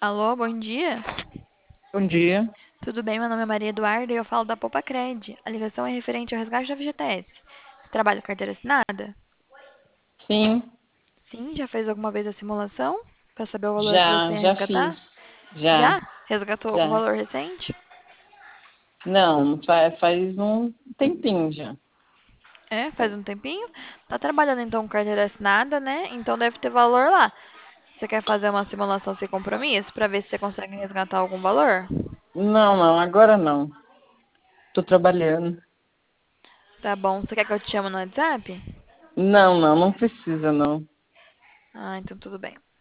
Alô, bom dia. Bom dia. Tudo bem? Meu nome é Maria Eduarda e eu falo da Poupa Cred. A ligação é referente ao resgate da FGTS. Você trabalha com carteira assinada? Sim, Sim, já fez alguma vez a simulação para saber o valor que você já, ia já resgatar? fiz. Já, Já? Resgatou algum já. valor recente? Não, faz um tempinho já. É, faz um tempinho. Tá trabalhando então com carteira assinada, né? Então deve ter valor lá. Você quer fazer uma simulação sem compromisso para ver se você consegue resgatar algum valor? Não, não, agora não. Tô trabalhando. Tá bom. Você quer que eu te chame no WhatsApp? Não, não, não precisa não. Ah, então tudo bem.